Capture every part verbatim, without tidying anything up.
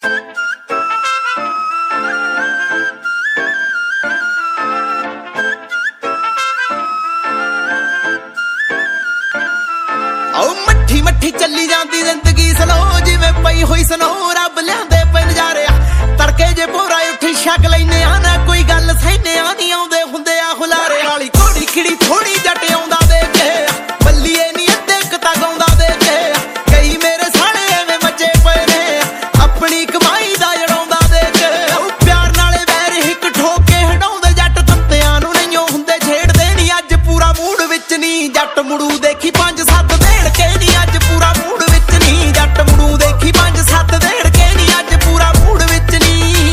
मट्ठी मट्ठी चली जाती जिंदगी स्लो जिवें पई हुई सनो रब लियांदे पे नजारे तड़के जे भोरा उठी छक लैने आ ना कोई गल सहने आ नहीं आउंदे हुंदे आ हुलारे वाली घोड़ी खिड़ी थोड़ी जट आउंदा देखे बल्लीए नी अद्धे कता गाउंदा देखे कई मेरे साले एवें मचे पए ने अपनी कमाई दा जड़ाउंदा देखे प्यार नाले वैर हिक ठोक के हटाउंदे जट तत्तियां नूं नहीं हुंदे छेड़दे नी अज पूरा मूड विच नी जट मुड़ू देखी पंज सत्त देड़ के नी अज पूरा मूड विच नी जट मुड़ू देखी पंज सत्त देड़ के नी अज पूरा मूड विच नी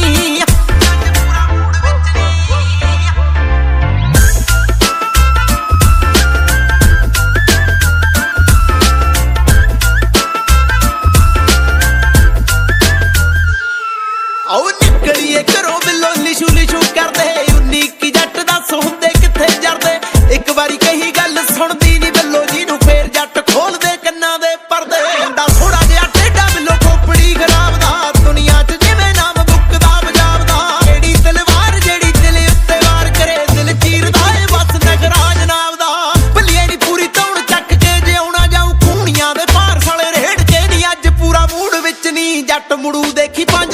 आओ निकलिए घरों बिल्लो लिशू लिशू करदे उन्नीकी जट दस हुंदे किथे जरदे एक बारी कही गल सुनदी नी बिल्लो जी नूं फेर जट खोल दे कन्नां दे परदे मुंडा थोड़ा जिहा टेढ़ा बिल्लो खोपड़ी खराब दा दुनिया च जिवें नाम मुक्कदा बजावदा केड़ी तलवार जेड़ी दिल उत्ते वार करे दिल चीरदा ए बस नगराज नाम दा भलिए नी पूरी तौण चक के जे आउणा जाऊं खूनियां दे पार साले रेड़ के नी अज पूरा मूड विच नी जट मुड़ू देखी पंज